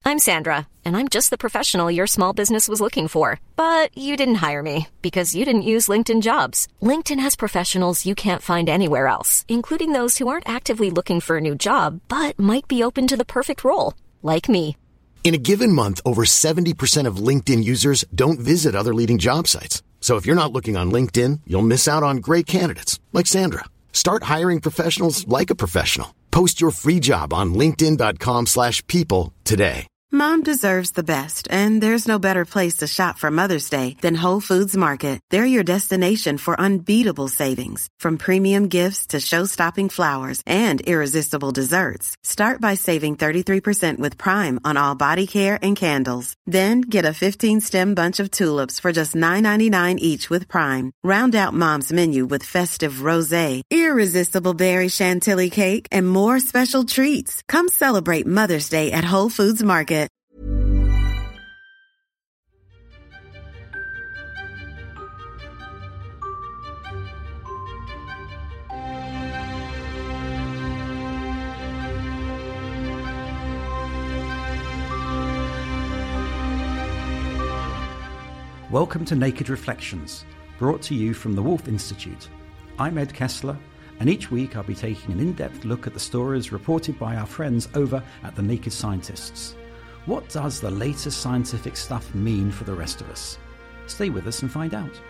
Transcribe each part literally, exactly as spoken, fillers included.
I'm Sandra, and I'm just the professional your small business was looking for. But you didn't hire me because you didn't use LinkedIn Jobs. LinkedIn has professionals you can't find anywhere else, including those who aren't actively looking for a new job, but might be open to the perfect role, like me. In a given month, over seventy percent of LinkedIn users don't visit other leading job sites. So if you're not looking on LinkedIn, you'll miss out on great candidates like Sandra. Start hiring professionals like a professional. Post your free job on linkedin.com slash people today. Mom deserves the best, and there's no better place to shop for Mother's Day than Whole Foods Market. They're your destination for unbeatable savings, from premium gifts to show-stopping flowers and irresistible desserts. Start by saving thirty-three percent with Prime on all body care and candles. Then get a fifteen-stem bunch of tulips for just nine ninety-nine each with Prime. Round out Mom's menu with festive rosé, irresistible berry chantilly cake, and more special treats. Come celebrate Mother's Day at Whole Foods Market. Welcome to Naked Reflections, brought to you from the Wolf Institute. I'm Ed Kessler, and each week I'll be taking an in-depth look at the stories reported by our friends over at the Naked Scientists. What does the latest scientific stuff mean for the rest of us? Stay with us and find out.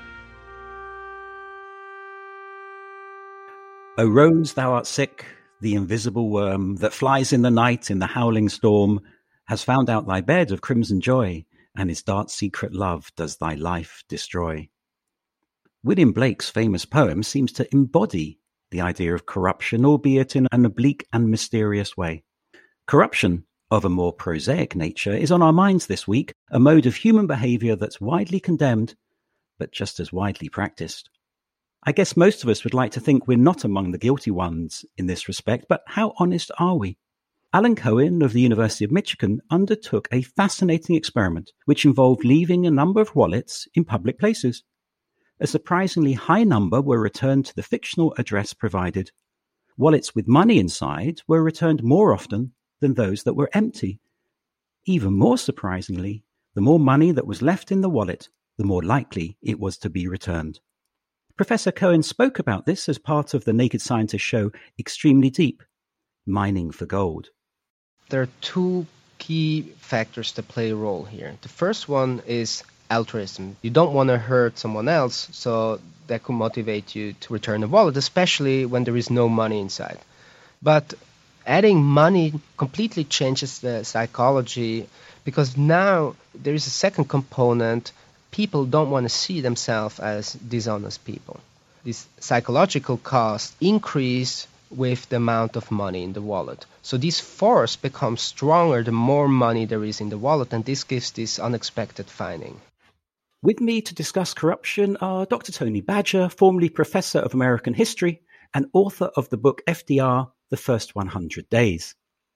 O rose, thou art sick, the invisible worm that flies in the night in the howling storm has found out thy bed of crimson joy, and his dark secret love does thy life destroy. William Blake's famous poem seems to embody the idea of corruption, albeit in an oblique and mysterious way. Corruption, of a more prosaic nature, is on our minds this week, a mode of human behaviour that's widely condemned, but just as widely practiced. I guess most of us would like to think we're not among the guilty ones in this respect, but how honest are we? Alan Cohen of the University of Michigan undertook a fascinating experiment which involved leaving a number of wallets in public places. A surprisingly high number were returned to the fictional address provided. Wallets with money inside were returned more often than those that were empty. Even more surprisingly, the more money that was left in the wallet, the more likely it was to be returned. Professor Cohen spoke about this as part of the Naked Scientist show Extremely Deep, Mining for Gold. There are two key factors that play a role here. The first one is altruism. You don't want to hurt someone else, so that could motivate you to return the wallet, especially when there is no money inside. But adding money completely changes the psychology, because now there is a second component. People don't want to see themselves as dishonest people. This psychological cost increase with the amount of money in the wallet. So this force becomes stronger the more money there is in the wallet, and this gives this unexpected finding. With me to discuss corruption are Doctor Tony Badger, formerly Professor of American History and author of the book F D R, The First one hundred Days.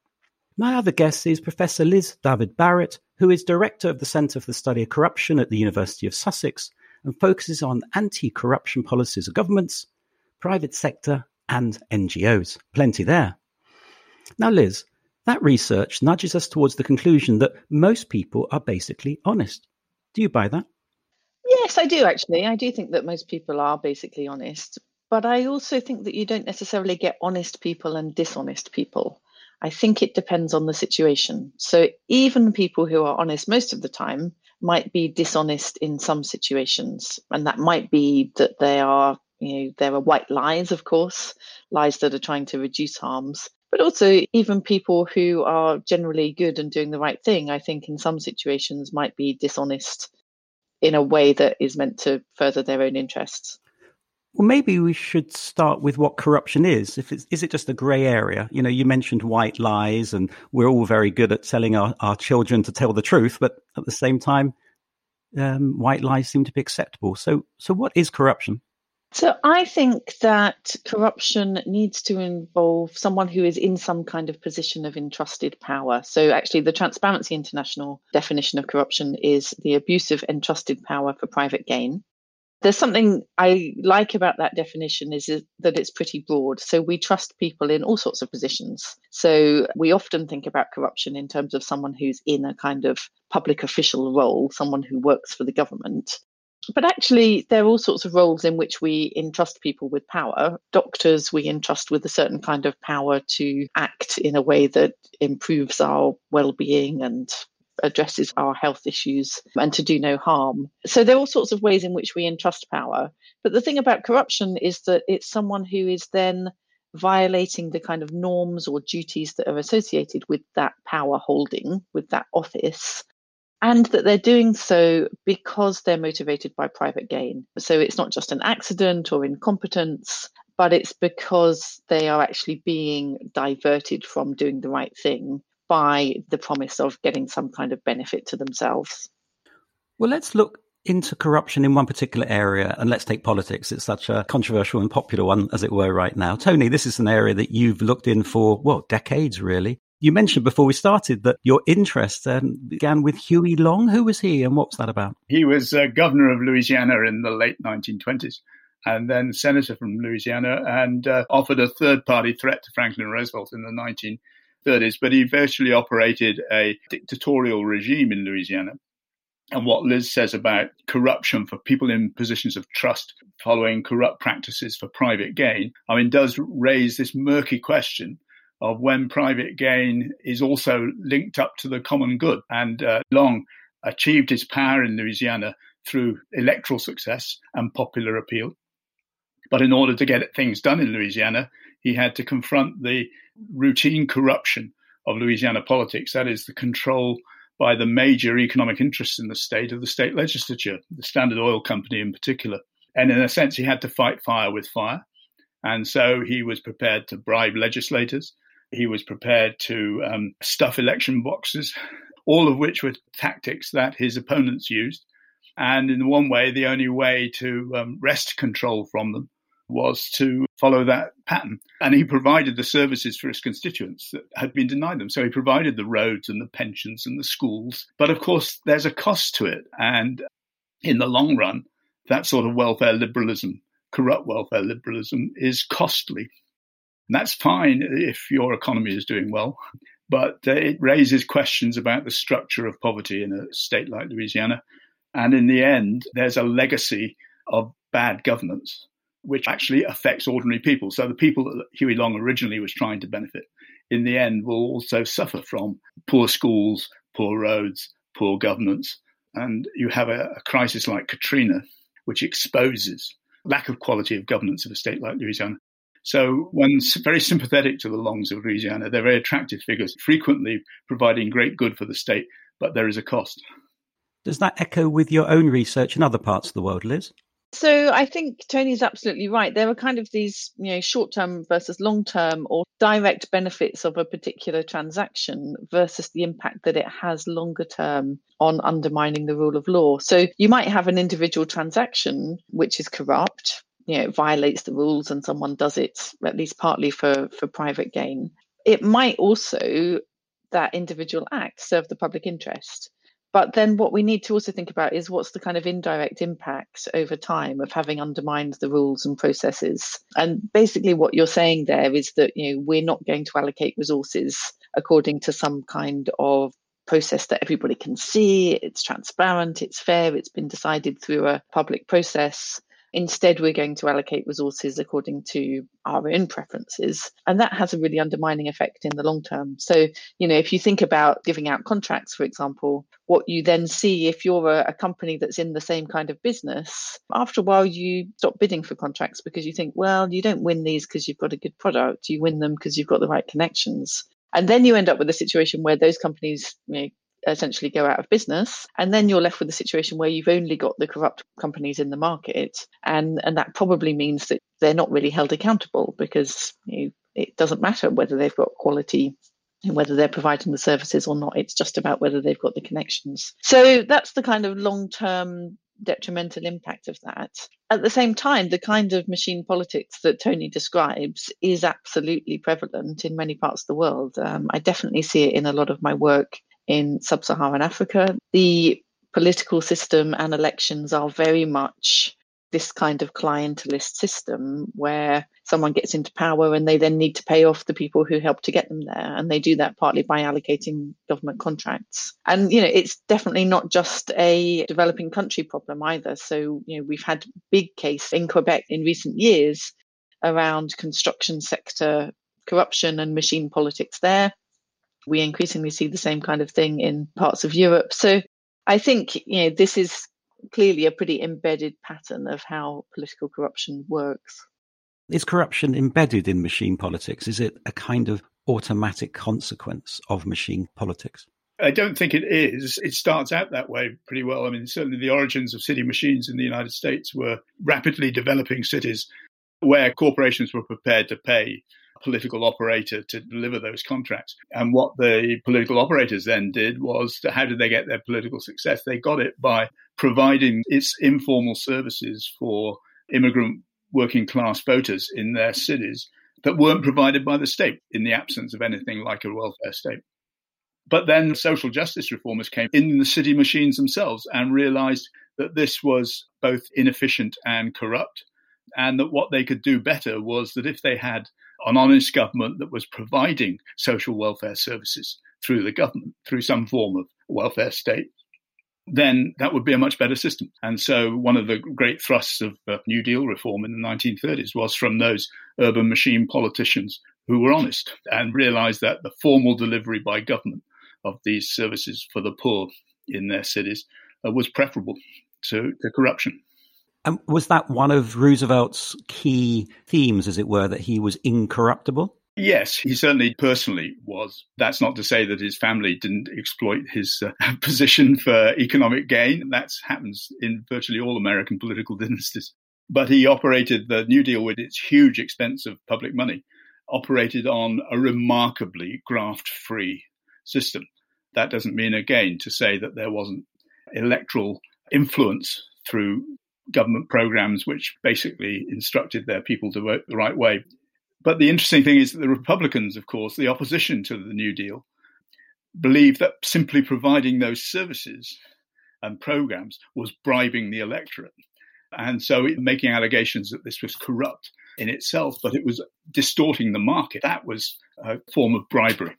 My other guest is Professor Liz David-Barrett, who is Director of the Centre for the Study of Corruption at the University of Sussex and focuses on anti-corruption policies of governments, private sector and N G Os. Plenty there. Now, Liz, that research nudges us towards the conclusion that most people are basically honest. Do you buy that? Yes, I do, actually. I do think that most people are basically honest. But I also think that you don't necessarily get honest people and dishonest people. I think it depends on the situation. So even people who are honest most of the time might be dishonest in some situations. And that might be that they are, you know, there are white lies, of course, lies that are trying to reduce harms. But also even people who are generally good and doing the right thing, I think in some situations might be dishonest in a way that is meant to further their own interests. Well, maybe we should start with what corruption is. If it's, is it just a grey area? You know, you mentioned white lies, and we're all very good at telling our, our children to tell the truth, but at the same time, um, white lies seem to be acceptable. So, so what is corruption? So I think that corruption needs to involve someone who is in some kind of position of entrusted power. So actually, the Transparency International definition of corruption is the abuse of entrusted power for private gain. There's something I like about that definition is, is that it's pretty broad. So we trust people in all sorts of positions. So we often think about corruption in terms of someone who's in a kind of public official role, someone who works for the government. But actually, there are all sorts of roles in which we entrust people with power. Doctors, we entrust with a certain kind of power to act in a way that improves our well-being and addresses our health issues and to do no harm. So there are all sorts of ways in which we entrust power. But the thing about corruption is that it's someone who is then violating the kind of norms or duties that are associated with that power holding, with that office, and that they're doing so because they're motivated by private gain. So it's not just an accident or incompetence, but it's because they are actually being diverted from doing the right thing by the promise of getting some kind of benefit to themselves. Well, let's look into corruption in one particular area, and let's take politics. It's such a controversial and popular one, as it were, right now. Tony, this is an area that you've looked in for, well, decades, really. You mentioned before we started that your interest um, began with Huey Long. Who was he and what was that about? He was uh, governor of Louisiana in the late nineteen twenties. And then senator from Louisiana, and uh, offered a third-party threat to Franklin Roosevelt in the nineteen thirties. But he virtually operated a dictatorial regime in Louisiana. And what Liz says about corruption for people in positions of trust following corrupt practices for private gain, I mean, does raise this murky question of when private gain is also linked up to the common good. And uh, Long achieved his power in Louisiana through electoral success and popular appeal. But in order to get things done in Louisiana, he had to confront the routine corruption of Louisiana politics. That is the control by the major economic interests in the state of the state legislature, the Standard Oil Company in particular. And in a sense, he had to fight fire with fire. And so he was prepared to bribe legislators. He was prepared to um, stuff election boxes, all of which were tactics that his opponents used. And in one way, the only way to um, wrest control from them was to follow that pattern. And he provided the services for his constituents that had been denied them. So he provided the roads and the pensions and the schools. But of course, there's a cost to it. And in the long run, that sort of welfare liberalism, corrupt welfare liberalism, is costly. And that's fine if your economy is doing well. But uh, it raises questions about the structure of poverty in a state like Louisiana. And in the end, there's a legacy of bad governance, which actually affects ordinary people. So the people that Huey Long originally was trying to benefit, in the end, will also suffer from poor schools, poor roads, poor governance. And you have a, a crisis like Katrina, which exposes lack of quality of governance of a state like Louisiana. So one's very sympathetic to the Longs of Louisiana. They're very attractive figures, frequently providing great good for the state, but there is a cost. Does that echo with your own research in other parts of the world, Liz? So I think Tony's absolutely right. There are kind of these, you know, short-term versus long-term or direct benefits of a particular transaction versus the impact that it has longer term on undermining the rule of law. So you might have an individual transaction which is corrupt, you know, it violates the rules and someone does it at least partly for, for private gain. It might also, that individual act, serve the public interest. But then what we need to also think about is what's the kind of indirect impact over time of having undermined the rules and processes. And basically what you're saying there is that, you know, we're not going to allocate resources according to some kind of process that everybody can see. It's transparent, it's fair, it's been decided through a public process. Instead, we're going to allocate resources according to our own preferences. And that has a really undermining effect in the long term. So, you know, if you think about giving out contracts, for example, what you then see if you're a, a company that's in the same kind of business, after a while, you stop bidding for contracts because you think, well, you don't win these because you've got a good product. You win them because you've got the right connections. And then you end up with a situation where those companies, you know, essentially go out of business, and then you're left with a situation where you've only got the corrupt companies in the market, and and that probably means that they're not really held accountable because, you know, it doesn't matter whether they've got quality and whether they're providing the services or not. It's just about whether they've got the connections. So that's the kind of long-term detrimental impact of that. At the same time, the kind of machine politics that Tony describes is absolutely prevalent in many parts of the world. Um, I definitely see it in a lot of my work in sub-Saharan Africa. The political system and elections are very much this kind of clientelist system where someone gets into power and they then need to pay off the people who helped to get them there. And they do that partly by allocating government contracts. And, you know, it's definitely not just a developing country problem either. So, you know, we've had big case in Quebec in recent years around construction sector corruption and machine politics there. We increasingly see the same kind of thing in parts of Europe. So I think, you know, this is clearly a pretty embedded pattern of how political corruption works. Is corruption embedded in machine politics? Is it a kind of automatic consequence of machine politics? I don't think it is. It starts out that way pretty well. I mean, certainly the origins of city machines in the United States were rapidly developing cities where corporations were prepared to pay a political operator to deliver those contracts. And what the political operators then did was, to, how did they get their political success? They got it by providing its informal services for immigrant working class voters in their cities that weren't provided by the state in the absence of anything like a welfare state. But then social justice reformers came in the city machines themselves and realized that this was both inefficient and corrupt, and that what they could do better was that if they had an honest government that was providing social welfare services through the government, through some form of welfare state, then that would be a much better system. And so one of the great thrusts of uh, New Deal reform in the nineteen thirties was from those urban machine politicians who were honest and realized that the formal delivery by government of these services for the poor in their cities uh, was preferable to, to corruption. And was that one of Roosevelt's key themes, as it were, that he was incorruptible? Yes, he certainly personally was. That's not to say that his family didn't exploit his uh, position for economic gain. That happens in virtually all American political dynasties. But he operated the New Deal with its huge expense of public money, operated on a remarkably graft-free system. That doesn't mean, again, to say that there wasn't electoral influence through government programs which basically instructed their people to vote the right way. But the interesting thing is that the Republicans, of course, the opposition to the New Deal, believed that simply providing those services and programs was bribing the electorate. And so making allegations that this was corrupt in itself, but it was distorting the market, that was a form of bribery.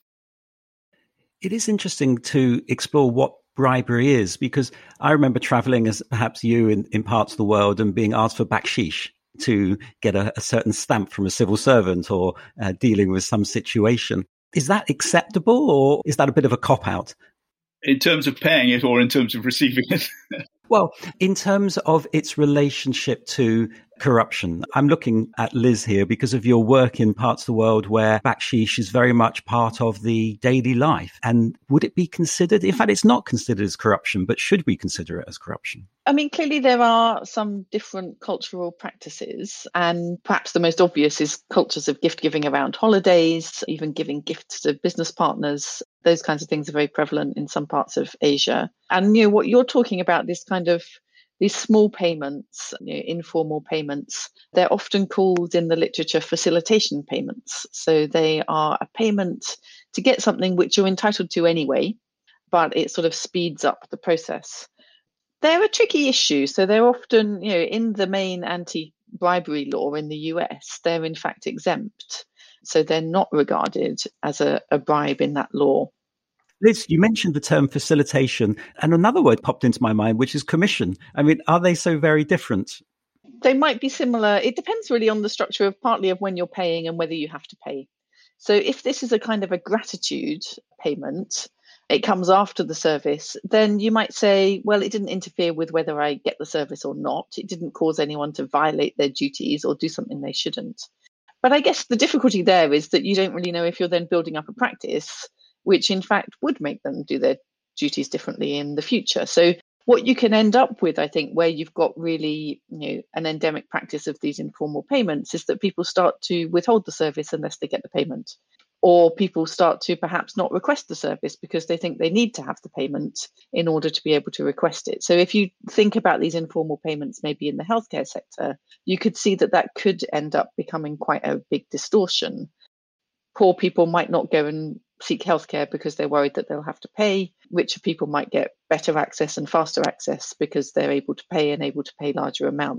It is interesting to explore what bribery is, because I remember traveling as perhaps you in, in parts of the world and being asked for baksheesh to get a, a certain stamp from a civil servant or uh, dealing with some situation. Is that acceptable, or is that a bit of a cop-out? In terms of paying it or in terms of receiving it? Well, in terms of its relationship to corruption, I'm looking at Liz here because of your work in parts of the world where baksheesh is very much part of the daily life. And would it be considered, in fact, it's not considered as corruption, but should we consider it as corruption? I mean, clearly there are some different cultural practices, and perhaps the most obvious is cultures of gift giving around holidays, even giving gifts to business partners. Those kinds of things are very prevalent in some parts of Asia. And, you know, what you're talking about, this kind of these small payments, you know, informal payments, they're often called in the literature facilitation payments. So they are a payment to get something which you're entitled to anyway, but it sort of speeds up the process. They're a tricky issue. So they're often, you know, in the main anti-bribery law in the U S, they're in fact exempt. So they're not regarded as a, a bribe in that law. Liz, you mentioned the term facilitation, and another word popped into my mind, which is commission. I mean, are they so very different? They might be similar. It depends really on the structure of partly of when you're paying and whether you have to pay. So if this is a kind of a gratitude payment, it comes after the service, then you might say, well, it didn't interfere with whether I get the service or not. It didn't cause anyone to violate their duties or do something they shouldn't. But I guess the difficulty there is that you don't really know if you're then building up a practice which in fact would make them do their duties differently in the future. So what you can end up with, I think, where you've got really, you know, an endemic practice of these informal payments is that people start to withhold the service unless they get the payment. Or people start to perhaps not request the service because they think they need to have the payment in order to be able to request it. So if you think about these informal payments maybe in the healthcare sector, you could see that that could end up becoming quite a big distortion. Poor people might not go and seek healthcare because they're worried that they'll have to pay. Richer people might get better access and faster access because they're able to pay and able to pay larger amounts.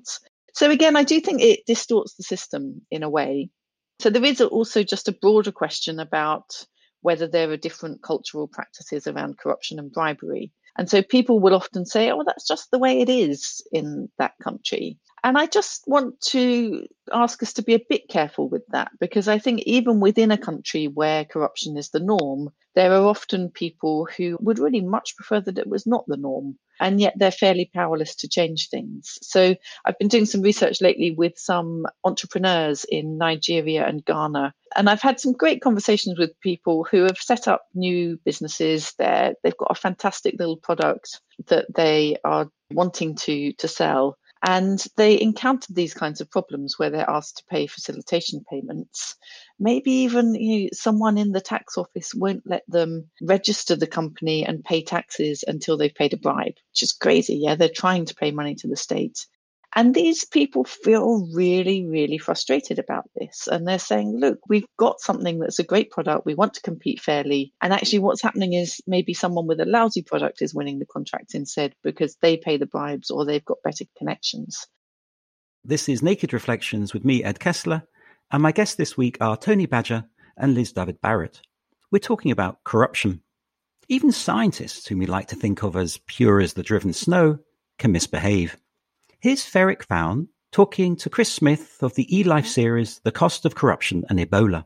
So again, I do think it distorts the system in a way. So there is also just a broader question about whether there are different cultural practices around corruption and bribery. And so people will often say, oh, that's just the way it is in that country. And I just want to ask us to be a bit careful with that, because I think even within a country where corruption is the norm, there are often people who would really much prefer that it was not the norm, and yet they're fairly powerless to change things. So I've been doing some research lately with some entrepreneurs in Nigeria and Ghana, and I've had some great conversations with people who have set up new businesses there. They've got a fantastic little product that they are wanting to, to sell. And they encountered these kinds of problems where they're asked to pay facilitation payments. Maybe even you know, someone in the tax office won't let them register the company and pay taxes until they've paid a bribe, which is crazy. Yeah, they're trying to pay money to the state. And these people feel really, really frustrated about this. And they're saying, look, we've got something that's a great product. We want to compete fairly. And actually what's happening is maybe someone with a lousy product is winning the contract instead because they pay the bribes or they've got better connections. This is Naked Reflections with me, Ed Kessler. And my guests this week are Tony Badger and Liz David-Barrett. We're talking about corruption. Even scientists, whom we like to think of as pure as the driven snow, can misbehave. Here's Ferric Fawn talking to Chris Smith of the eLife series, The Cost of Corruption and Ebola.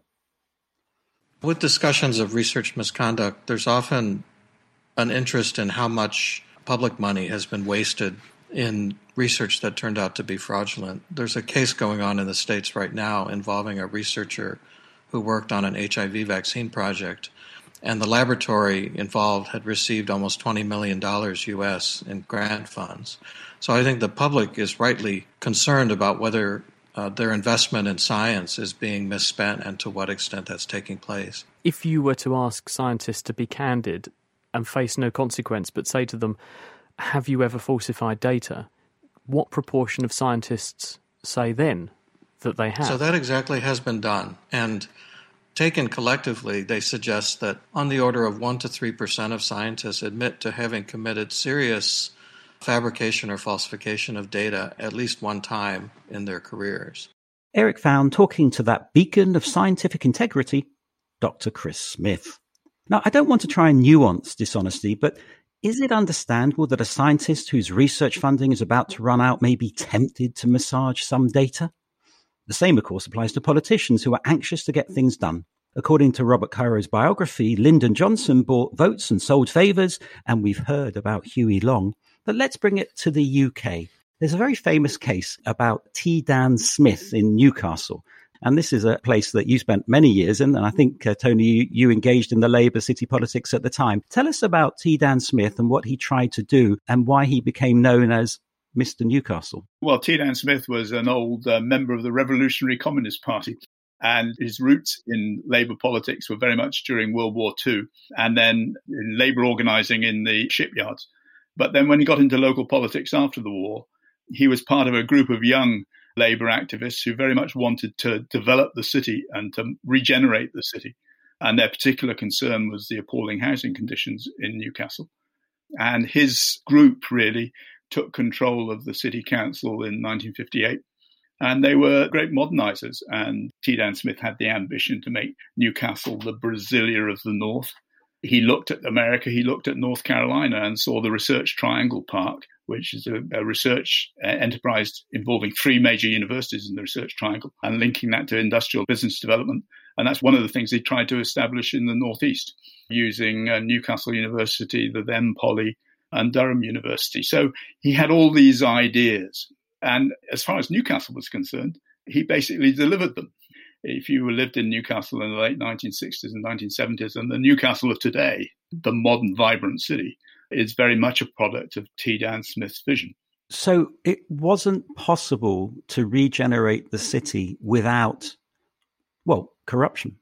With discussions of research misconduct, there's often an interest in how much public money has been wasted in research that turned out to be fraudulent. There's a case going on in the States right now involving a researcher who worked on an H I V vaccine project, and the laboratory involved had received almost twenty million dollars U S in grant funds. So I think the public is rightly concerned about whether uh, their investment in science is being misspent and to what extent that's taking place. If you were to ask scientists to be candid and face no consequence, but say to them, have you ever falsified data? What proportion of scientists say then that they have? So that exactly has been done. And taken collectively, they suggest that on the order of one to three percent of scientists admit to having committed serious fabrication or falsification of data at least one time in their careers. Eric Fawn talking to that beacon of scientific integrity, Doctor Chris Smith. Now, I don't want to try and nuance dishonesty, but is it understandable that a scientist whose research funding is about to run out may be tempted to massage some data? The same, of course, applies to politicians who are anxious to get things done. According to Robert Caro's biography, Lyndon Johnson bought votes and sold favours, and we've heard about Huey Long. But let's bring it to the U K. There's a very famous case about T. Dan Smith in Newcastle. And this is a place that you spent many years in. And I think, uh, Tony, you, you engaged in the Labour city politics at the time. Tell us about T. Dan Smith and what he tried to do and why he became known as Mister Newcastle. Well, T. Dan Smith was an old uh, member of the Revolutionary Communist Party. And his roots in Labour politics were very much during World War Two and then in Labour organising in the shipyards. But then when he got into local politics after the war, he was part of a group of young Labour activists who very much wanted to develop the city and to regenerate the city. And their particular concern was the appalling housing conditions in Newcastle. And his group really took control of the city council in nineteen fifty-eight. And they were great modernisers. And T. Dan Smith had the ambition to make Newcastle the Brasilia of the North. He looked at America, he looked at North Carolina and saw the Research Triangle Park, which is a, a research enterprise involving three major universities in the Research Triangle and linking that to industrial business development. And that's one of the things he tried to establish in the Northeast using uh, Newcastle University, the then Poly, and Durham University. So he had all these ideas. And as far as Newcastle was concerned, he basically delivered them. If you lived in Newcastle in the late nineteen sixties and nineteen seventies, and the Newcastle of today, the modern, vibrant city, is very much a product of T. Dan Smith's vision. So it wasn't possible to regenerate the city without, well, corruption.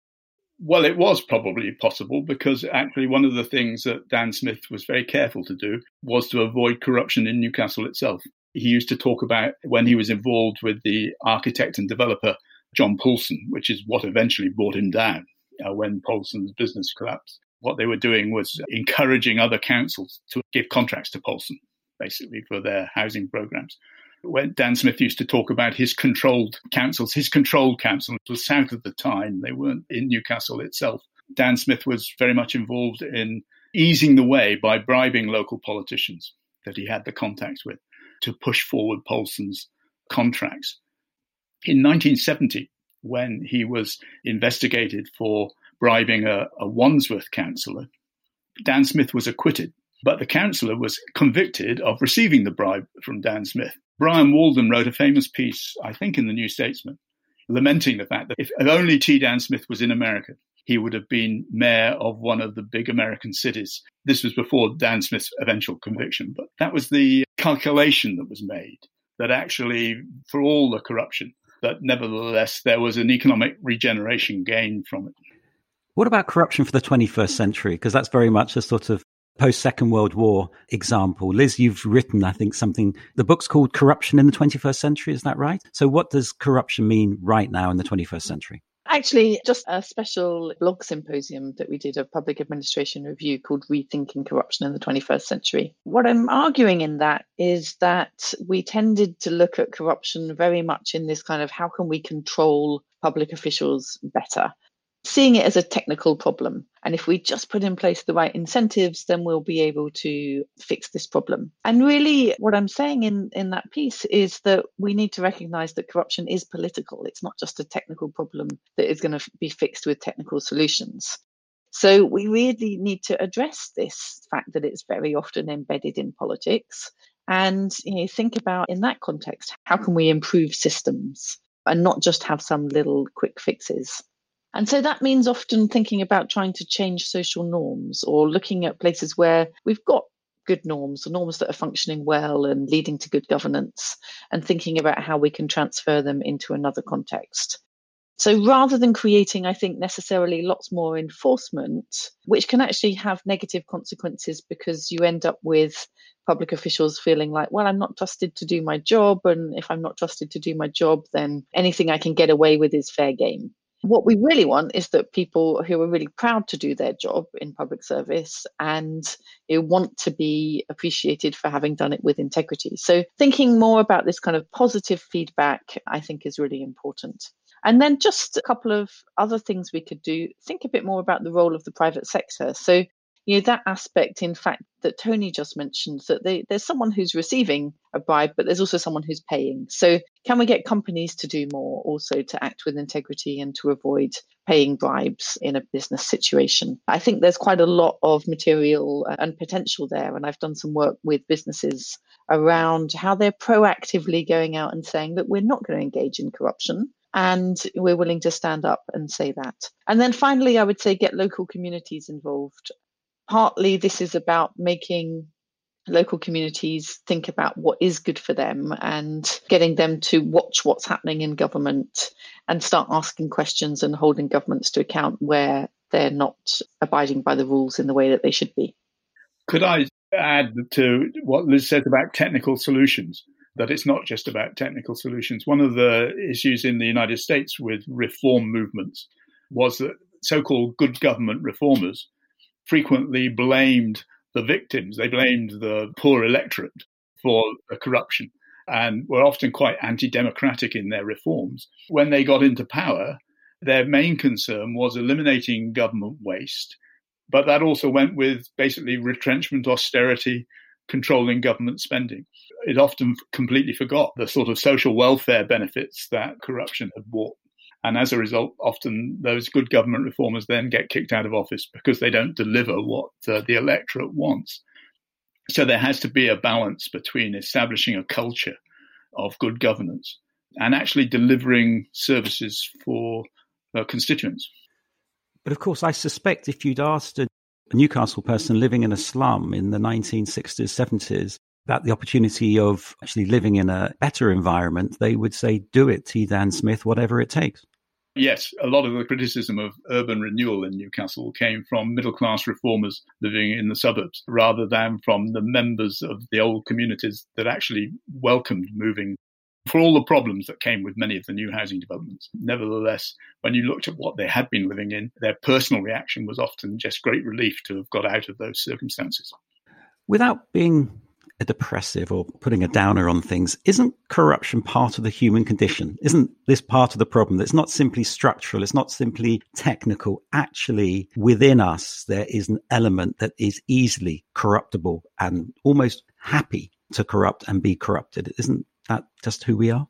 Well, it was probably possible because actually one of the things that Dan Smith was very careful to do was to avoid corruption in Newcastle itself. He used to talk about when he was involved with the architect and developer John Poulsen, which is what eventually brought him down uh, when Poulsen's business collapsed. What they were doing was encouraging other councils to give contracts to Poulsen, basically, for their housing programs. When Dan Smith used to talk about his controlled councils, his controlled council was south of the Tyne. They weren't in Newcastle itself. Dan Smith was very much involved in easing the way by bribing local politicians that he had the contacts with to push forward Polson's contracts. In nineteen seventy, when he was investigated for bribing a, a Wandsworth councillor, Dan Smith was acquitted, but the councillor was convicted of receiving the bribe from Dan Smith. Brian Walden wrote a famous piece, I think in the New Statesman, lamenting the fact that if only T. Dan Smith was in America, he would have been mayor of one of the big American cities. This was before Dan Smith's eventual conviction, but that was the calculation that was made, that actually, for all the corruption, that nevertheless there was an economic regeneration gain from it. What about corruption for the twenty-first century? Because that's very much a sort of post-Second World War example. Liz, you've written, I think, something, the book's called Corruption in the twenty-first century, is that right? So what does corruption mean right now in the twenty-first century? Actually, just a special blog symposium that we did of Public Administration Review called Rethinking Corruption in the twenty-first century. What I'm arguing in that is that we tended to look at corruption very much in this kind of how can we control public officials better, seeing it as a technical problem. And if we just put in place the right incentives, then we'll be able to fix this problem. And really what I'm saying in, in that piece is that we need to recognize that corruption is political. It's not just a technical problem that is going to be fixed with technical solutions. So we really need to address this fact that it's very often embedded in politics and, you know, think about in that context, how can we improve systems and not just have some little quick fixes? And so that means often thinking about trying to change social norms or looking at places where we've got good norms, or norms that are functioning well and leading to good governance, and thinking about how we can transfer them into another context. So rather than creating, I think, necessarily lots more enforcement, which can actually have negative consequences because you end up with public officials feeling like, well, I'm not trusted to do my job. And if I'm not trusted to do my job, then anything I can get away with is fair game. What we really want is that people who are really proud to do their job in public service and you know, want to be appreciated for having done it with integrity. So thinking more about this kind of positive feedback, I think, is really important. And then just a couple of other things we could do, think a bit more about the role of the private sector. So, you know, that aspect, in fact, that Tony just mentioned, that they, there's someone who's receiving a bribe, but there's also someone who's paying. So can we get companies to do more also to act with integrity and to avoid paying bribes in a business situation? I think there's quite a lot of material and potential there. And I've done some work with businesses around how they're proactively going out and saying that we're not going to engage in corruption. And we're willing to stand up and say that. And then finally, I would say get local communities involved. Partly this is about making local communities think about what is good for them and getting them to watch what's happening in government and start asking questions and holding governments to account where they're not abiding by the rules in the way that they should be. Could I add to what Liz said about technical solutions, that it's not just about technical solutions? One of the issues in the United States with reform movements was that so-called good government reformers frequently blamed the victims. They blamed the poor electorate for the corruption and were often quite anti-democratic in their reforms. When they got into power, their main concern was eliminating government waste, but that also went with basically retrenchment, austerity, controlling government spending. It often completely forgot the sort of social welfare benefits that corruption had brought. And as a result, often those good government reformers then get kicked out of office because they don't deliver what uh, the electorate wants. So there has to be a balance between establishing a culture of good governance and actually delivering services for uh, constituents. But of course, I suspect if you'd asked a Newcastle person living in a slum in the nineteen sixties, seventies, about the opportunity of actually living in a better environment, they would say, do it, T. Dan Smith, whatever it takes. Yes, a lot of the criticism of urban renewal in Newcastle came from middle-class reformers living in the suburbs rather than from the members of the old communities that actually welcomed moving for all the problems that came with many of the new housing developments. Nevertheless, when you looked at what they had been living in, their personal reaction was often just great relief to have got out of those circumstances. Without being a depressive or putting a downer on things, isn't corruption part of the human condition? Isn't this part of the problem? It's not simply structural. It's not simply technical. Actually, within us, there is an element that is easily corruptible and almost happy to corrupt and be corrupted. Isn't that just who we are?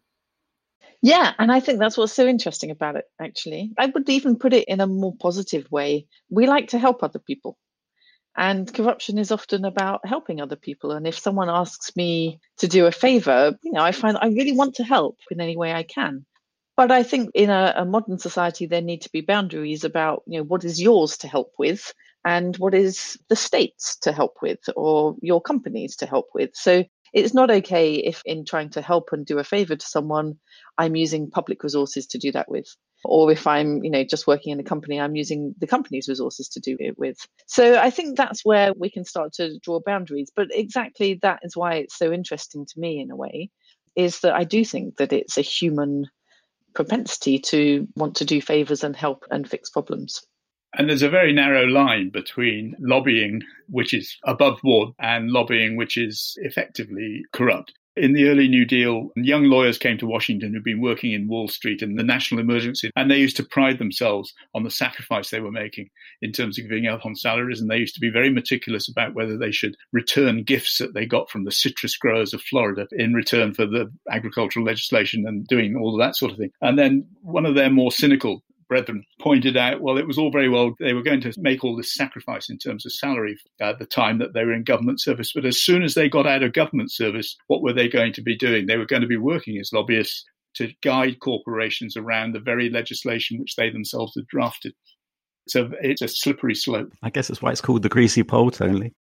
Yeah, and I think that's what's so interesting about it, actually. I would even put it in a more positive way. We like to help other people. And corruption is often about helping other people. And if someone asks me to do a favor, you know, I find I really want to help in any way I can. But I think in a, a modern society, there need to be boundaries about, you know, what is yours to help with and what is the state's to help with or your company's to help with. So it's not okay if in trying to help and do a favor to someone, I'm using public resources to do that with. Or if I'm, you know, just working in a company, I'm using the company's resources to do it with. So I think that's where we can start to draw boundaries. But exactly that is why it's so interesting to me in a way, is that I do think that it's a human propensity to want to do favors and help and fix problems. And there's a very narrow line between lobbying, which is above board, and lobbying, which is effectively corrupt. In the early New Deal, young lawyers came to Washington who'd been working in Wall Street and the national emergency, and they used to pride themselves on the sacrifice they were making in terms of giving up on salaries. And they used to be very meticulous about whether they should return gifts that they got from the citrus growers of Florida in return for the agricultural legislation and doing all of that sort of thing. And then one of their more cynical brethren pointed out, well, it was all very well, they were going to make all this sacrifice in terms of salary at the time that they were in government service. But as soon as they got out of government service, what were they going to be doing? They were going to be working as lobbyists to guide corporations around the very legislation which they themselves had drafted. So it's a slippery slope. I guess that's why it's called the greasy pole, Tony.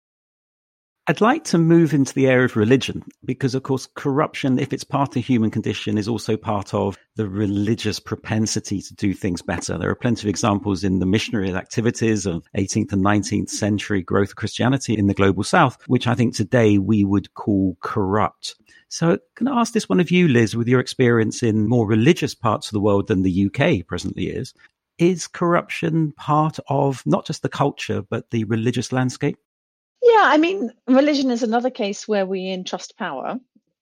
I'd like to move into the area of religion because, of course, corruption, if it's part of the human condition, is also part of the religious propensity to do things better. There are plenty of examples in the missionary activities of eighteenth and nineteenth century growth of Christianity in the global south, which I think today we would call corrupt. So can I ask this one of you, Liz, with your experience in more religious parts of the world than the U K presently is, is corruption part of not just the culture, but the religious landscape? Yeah, I mean, religion is another case where we entrust power,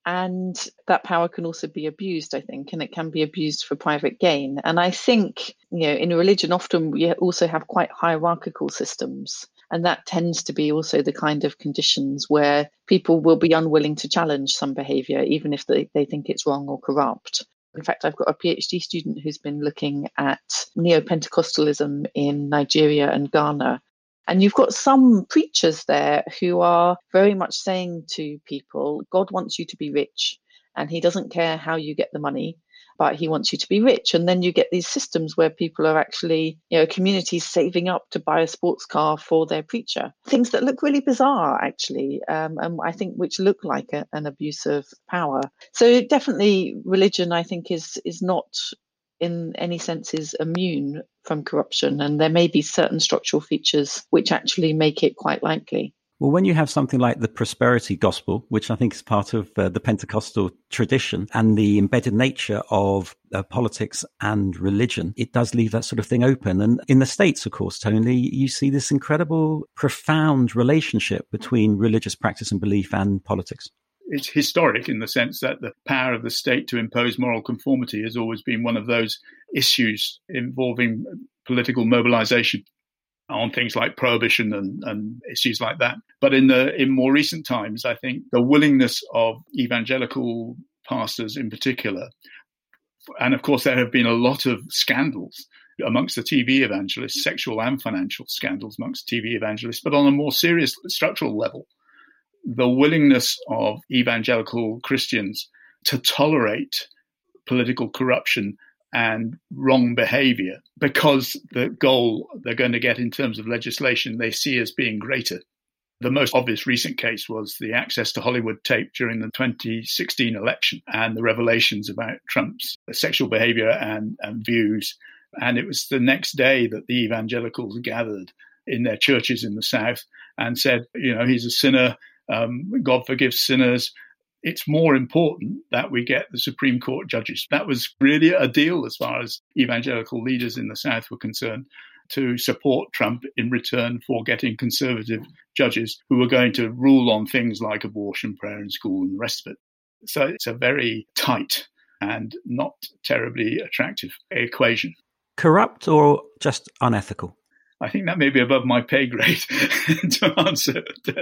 and that power can also be abused, I think, and it can be abused for private gain. And I think, you know, in religion, often we also have quite hierarchical systems, and that tends to be also the kind of conditions where people will be unwilling to challenge some behavior, even if they, they think it's wrong or corrupt. In fact, I've got a PhD student who's been looking at neo-Pentecostalism in Nigeria and Ghana. And you've got some preachers there who are very much saying to people, God wants you to be rich, and he doesn't care how you get the money, but he wants you to be rich. And then you get these systems where people are actually, you know, communities saving up to buy a sports car for their preacher. Things that look really bizarre, actually, um, and I think which look like a, an abuse of power. So definitely religion, I think, is is not in any sense is immune from corruption. And there may be certain structural features which actually make it quite likely. Well, when you have something like the prosperity gospel, which I think is part of uh, the Pentecostal tradition and the embedded nature of uh, politics and religion, it does leave that sort of thing open. And in the States, of course, Tony, you see this incredible, profound relationship between religious practice and belief and politics. It's historic in the sense that the power of the state to impose moral conformity has always been one of those issues involving political mobilization on things like prohibition and, and issues like that. But in the in more recent times, I think the willingness of evangelical pastors in particular, and of course there have been a lot of scandals amongst the T V evangelists, sexual and financial scandals amongst T V evangelists, but on a more serious structural level, the willingness of evangelical Christians to tolerate political corruption and wrong behavior because the goal they're going to get in terms of legislation they see as being greater. The most obvious recent case was the access to Hollywood tape during the twenty sixteen election and the revelations about Trump's sexual behavior and, and views. And it was the next day that the evangelicals gathered in their churches in the South and said, you know, he's a sinner. Um, God forgives sinners. It's more important that we get the Supreme Court judges. That was really a deal as far as evangelical leaders in the South were concerned. to support Trump in return for getting conservative judges who were going to rule on things like abortion, prayer in school, and the rest of it. So it's a very tight and not terribly attractive equation. Corrupt or just unethical? I think that may be above my pay grade to answer.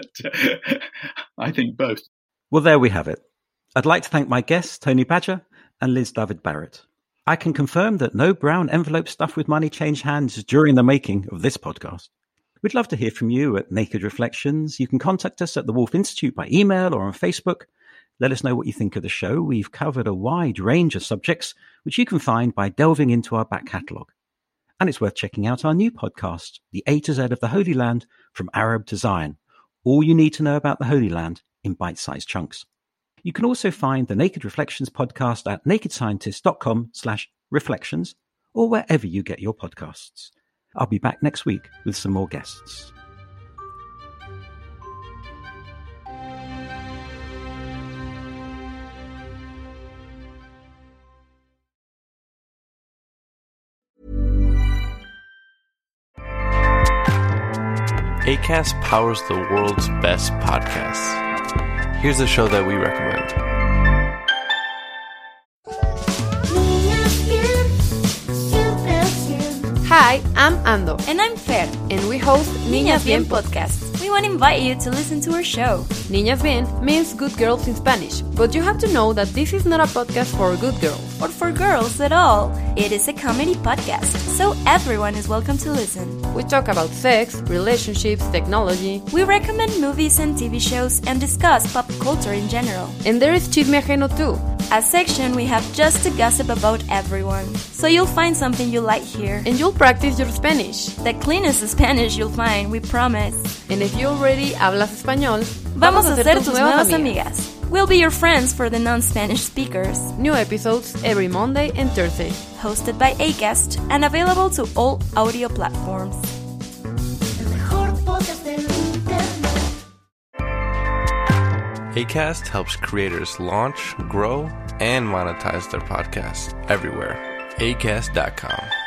I think both. Well, there we have it. I'd like to thank my guests, Tony Badger and Liz David Barrett. I can confirm that no brown envelope stuffed with money changed hands during the making of this podcast. We'd love to hear from you at Naked Reflections. You can contact us at the Wolf Institute by email or on Facebook. Let us know what you think of the show. We've covered a wide range of subjects, which you can find by delving into our back catalogue. And it's worth checking out our new podcast, The A to Z of the Holy Land, From Arab to Zion. All you need to know about the Holy Land in bite-sized chunks. You can also find the Naked Reflections podcast at nakedscientist.com slash reflections or wherever you get your podcasts. I'll be back next week with some more guests. Acast powers the world's best podcasts. Here's a show that we recommend. Hi, I'm Ando. And I'm Fer. And we host Niñas Bien Podcast. We want to invite you to listen to our show. Niñas Bien means good girls in Spanish, but you have to know that this is not a podcast for good girls. Or for girls at all. It is a comedy podcast, so everyone is welcome to listen. We talk about sex, relationships, technology. We recommend movies and T V shows and discuss pop culture in general. And there is Chisme Ajeno too. A section we have just to gossip about everyone. So you'll find something you like here. And you'll practice your Spanish. The cleanest Spanish you'll find, we promise. And if you already hablas español, vamos a ser tus nuevas amigas. We'll be your friends for the non-Spanish speakers. New episodes every Monday and Thursday. Hosted by Acast and available to all audio platforms. Acast helps creators launch, grow, and monetize their podcasts everywhere. acast dot com.